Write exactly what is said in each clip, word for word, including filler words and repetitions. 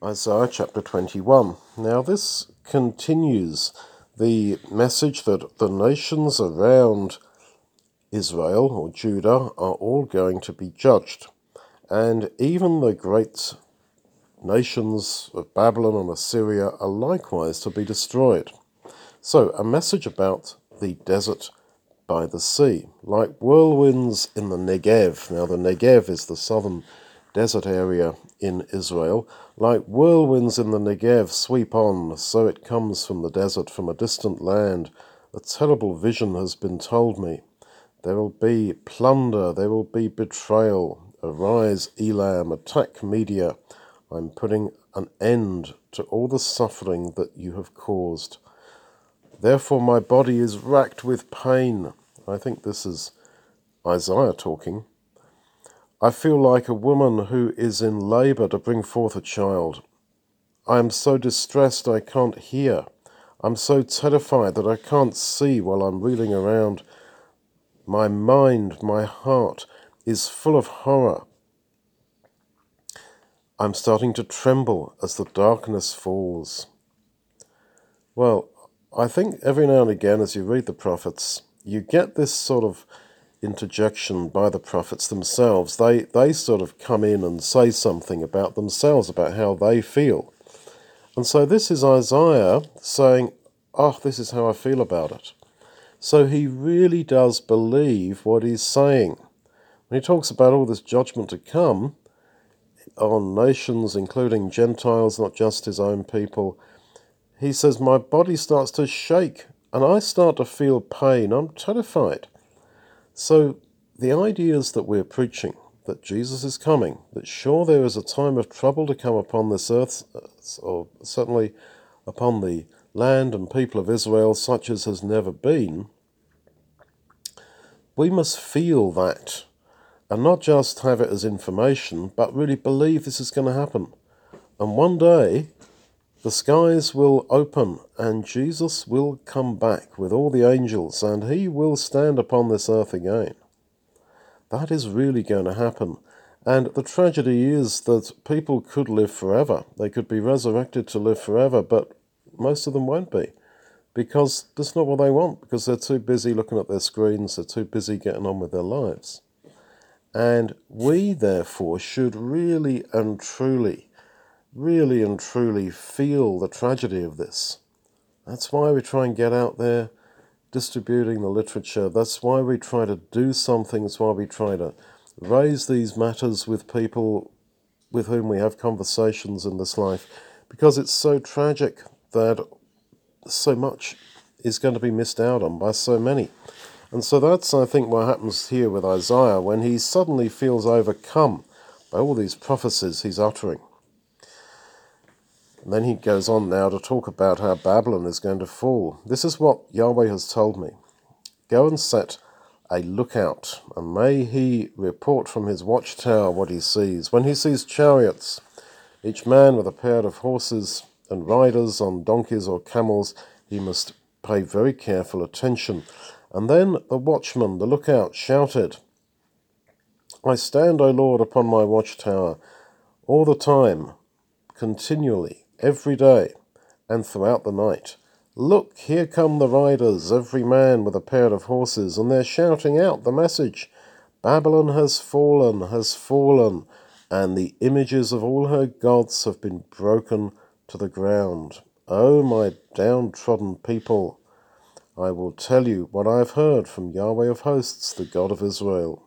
Isaiah chapter twenty-one. Now this continues the message that the nations around Israel or Judah are all going to be judged, and even the great nations of Babylon and Assyria are likewise to be destroyed. So a message about the desert by the sea, like whirlwinds in the Negev. Now the Negev is the southern desert area in Israel. Like whirlwinds in the Negev sweep on, so it comes from the desert, from a distant land. A terrible vision has been told me. There will be plunder, there will be betrayal. Arise, Elam, attack Media. I'm putting an end to all the suffering that you have caused. Therefore my body is racked with pain. I think this is Isaiah talking. I feel like a woman who is in labour to bring forth a child. I am so distressed I can't hear. I'm so terrified that I can't see while I'm reeling around. My mind, my heart is full of horror. I'm starting to tremble as the darkness falls. Well, I think every now and again as you read the prophets, you get this sort of interjection by the prophets themselves. They, they sort of come in and say something about themselves, about how they feel. And so this is Isaiah saying, oh, this is how I feel about it. So he really does believe what he's saying. When he talks about all this judgment to come on nations, including Gentiles, not just his own people, he says, my body starts to shake and I start to feel pain. I'm terrified. So the ideas that we're preaching, that Jesus is coming, that sure there is a time of trouble to come upon this earth, or certainly upon the land and people of Israel, such as has never been, we must feel that, and not just have it as information, but really believe this is going to happen. And one day, the skies will open, and Jesus will come back with all the angels, and he will stand upon this earth again. That is really going to happen. And the tragedy is that people could live forever. They could be resurrected to live forever, but most of them won't be, because that's not what they want, because they're too busy looking at their screens, they're too busy getting on with their lives. And we, therefore, should really and truly, really and truly feel the tragedy of this. That's why we try and get out there distributing the literature. That's why we try to do something. That's why we try to raise these matters with people with whom we have conversations in this life, because it's so tragic that so much is going to be missed out on by so many. And so that's, I think, what happens here with Isaiah when he suddenly feels overcome by all these prophecies he's uttering. And then he goes on now to talk about how Babylon is going to fall. This is what Yahweh has told me. Go and set a lookout, and may he report from his watchtower what he sees. When he sees chariots, each man with a pair of horses and riders on donkeys or camels, he must pay very careful attention. And then the watchman, the lookout, shouted, I stand, O Lord, upon my watchtower, all the time, continually, every day, and throughout the night. Look, here come the riders, every man with a pair of horses, and they're shouting out the message. Babylon has fallen, has fallen, and the images of all her gods have been broken to the ground. O my downtrodden people, I will tell you what I have heard from Yahweh of hosts, the God of Israel.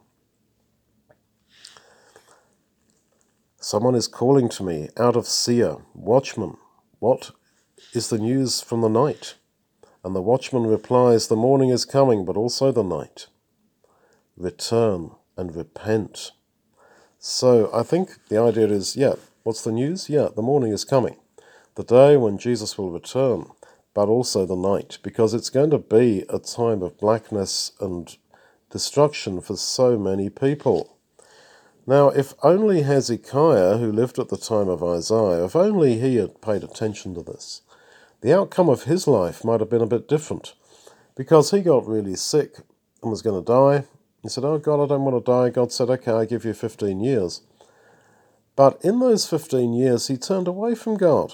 Someone is calling to me out of Seir, Watchman, what is the news from the night? And the watchman replies, the morning is coming, but also the night. Return and repent. So I think the idea is, yeah, what's the news? Yeah, the morning is coming. The day when Jesus will return, but also the night, because it's going to be a time of blackness and destruction for so many people. Now, if only Hezekiah, who lived at the time of Isaiah, if only he had paid attention to this, the outcome of his life might have been a bit different, because he got really sick and was going to die. He said, oh God, I don't want to die. God said, okay, I give you fifteen years. But in those fifteen years, he turned away from God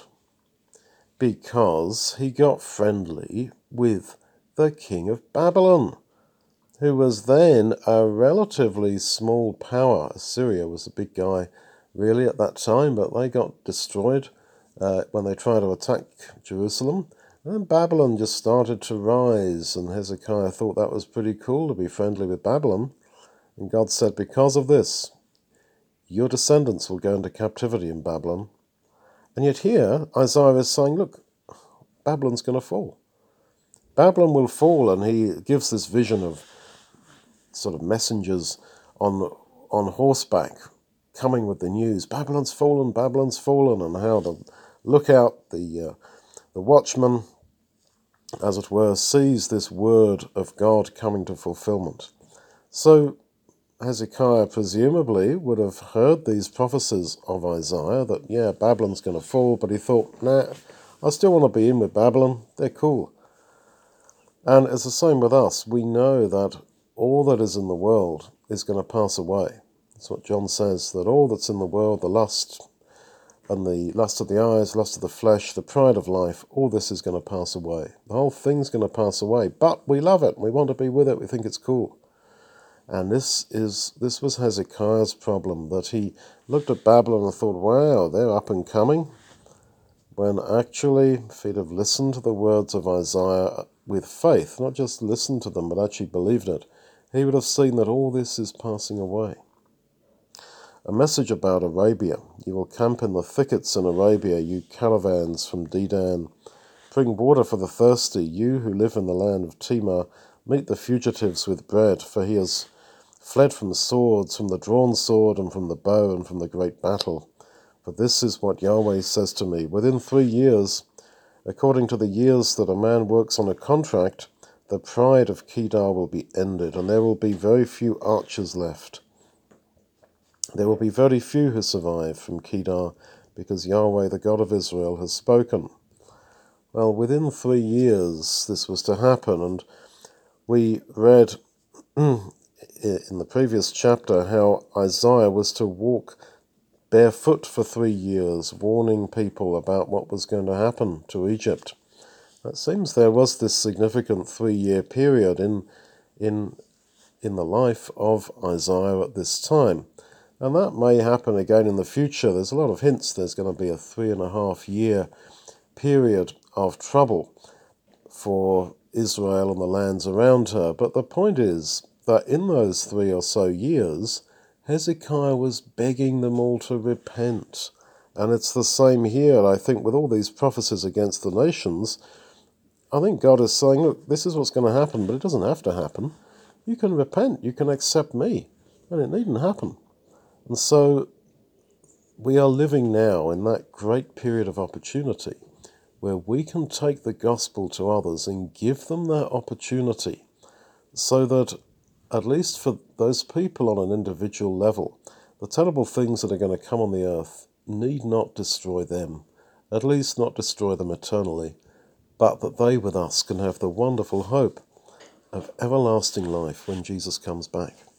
because he got friendly with the king of Babylon, who was then a relatively small power. Assyria was a big guy really at that time, but they got destroyed uh, when they tried to attack Jerusalem. And then Babylon just started to rise, and Hezekiah thought that was pretty cool to be friendly with Babylon. And God said, because of this, your descendants will go into captivity in Babylon. And yet here, Isaiah is saying, look, Babylon's going to fall. Babylon will fall, and he gives this vision of sort of messengers on on horseback coming with the news. Babylon's fallen, Babylon's fallen, and how the lookout, the, uh, the watchman, as it were, sees this word of God coming to fulfillment. So Hezekiah presumably would have heard these prophecies of Isaiah that, yeah, Babylon's going to fall, but he thought, nah, I still want to be in with Babylon. They're cool. And it's the same with us. We know that all that is in the world is going to pass away. That's what John says, that all that's in the world, the lust and the lust of the eyes, lust of the flesh, the pride of life, all this is going to pass away. The whole thing's going to pass away, but we love it. We want to be with it. We think it's cool. And this is this was Hezekiah's problem, that he looked at Babylon and thought, wow, they're up and coming, when actually, if he'd have listened to the words of Isaiah with faith, not just listened to them, but actually believed it, he would have seen that all this is passing away. A message about Arabia. You will camp in the thickets in Arabia, you caravans from Dedan. Bring water for the thirsty, you who live in the land of Timar. Meet the fugitives with bread, for he has fled from swords, from the drawn sword, and from the bow, and from the great battle. For this is what Yahweh says to me, within three years, according to the years that a man works on a contract, the pride of Kedar will be ended, and there will be very few archers left. There will be very few who survive from Kedar, because Yahweh, the God of Israel, has spoken. Well, within three years this was to happen, and we read in the previous chapter how Isaiah was to walk barefoot for three years, warning people about what was going to happen to Egypt. It seems there was this significant three-year period in in in the life of Isaiah at this time. And that may happen again in the future. There's a lot of hints there's going to be a three and a half year period of trouble for Israel and the lands around her. But the point is that in those three or so years, Hezekiah was begging them all to repent. And it's the same here, I think, with all these prophecies against the nations. I think God is saying, look, this is what's going to happen, but it doesn't have to happen. You can repent, you can accept me, and it needn't happen. And so we are living now in that great period of opportunity where we can take the gospel to others and give them that opportunity so that, at least for those people on an individual level, the terrible things that are going to come on the earth need not destroy them, at least not destroy them eternally, but that they with us can have the wonderful hope of everlasting life when Jesus comes back.